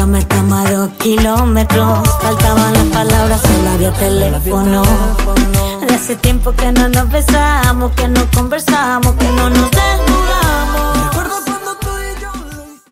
cama, cama, 2 kilómetros. Faltaban las palabras, solo había teléfono. De hace tiempo que no nos besamos, que no conversamos, que no nos desnudamos.